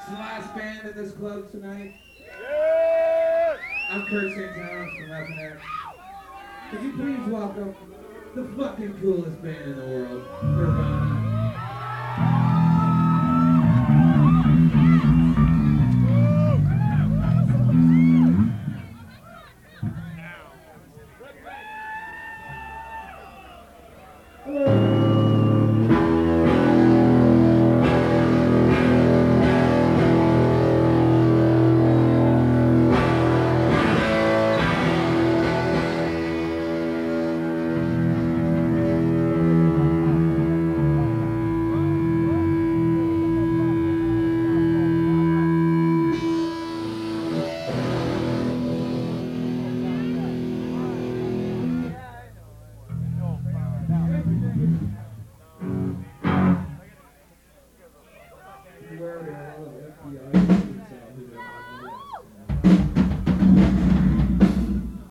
It's the last band at this club tonight. Yeah! I'm Kurt St. Thomas from FNX. Could you please welcome the fucking coolest band in the world, Nirvana.